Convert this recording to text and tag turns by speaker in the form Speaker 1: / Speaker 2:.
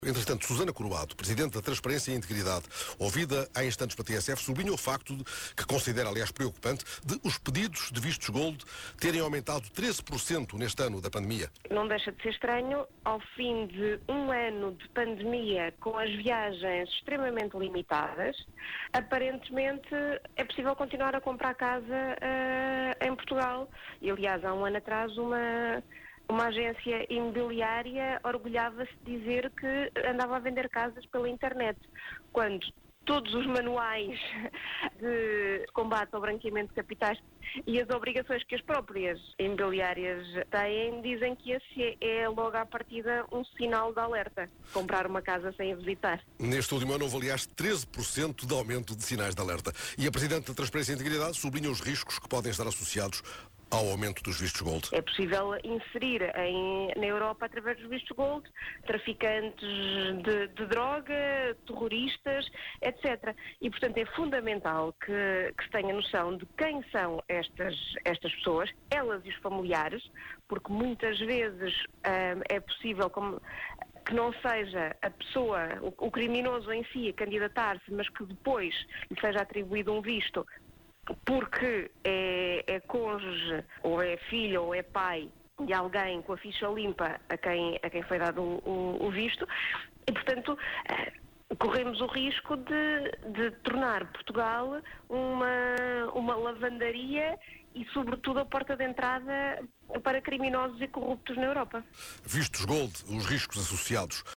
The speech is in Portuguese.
Speaker 1: Entretanto, Susana Coroado, Presidente da Transparência e Integridade, ouvida há instantes para a TSF, sublinha o facto que considera, aliás, preocupante, de os pedidos de vistos gold terem aumentado 13% neste ano da pandemia.
Speaker 2: Não deixa de ser estranho, ao fim de um ano de pandemia, com as viagens extremamente limitadas, aparentemente é possível continuar a comprar casa em Portugal. E, aliás, há um ano atrás, uma agência imobiliária orgulhava-se de dizer que andava a vender casas pela internet, quando todos os manuais de combate ao branqueamento de capitais e as obrigações que as próprias imobiliárias têm dizem que esse é logo à partida um sinal de alerta, comprar uma casa sem a visitar.
Speaker 1: Neste último ano houve, aliás, 13% de aumento de sinais de alerta. E a Presidente da Transparência e Integridade sublinha os riscos que podem estar associados ao aumento dos vistos gold.
Speaker 2: É possível inserir na Europa, através dos vistos gold, traficantes de droga, terroristas, etc. E, portanto, é fundamental que se tenha noção de quem são estas pessoas, elas e os familiares, porque muitas vezes é possível que não seja a pessoa, o criminoso em si, a candidatar-se, mas que depois lhe seja atribuído um visto porque é cônjuge, ou é filho, ou é pai de alguém com a ficha limpa a quem foi dado o visto, e, portanto, corremos o risco de tornar Portugal uma lavandaria e, sobretudo, a porta de entrada para criminosos e corruptos na Europa.
Speaker 1: Vistos gold, os riscos associados.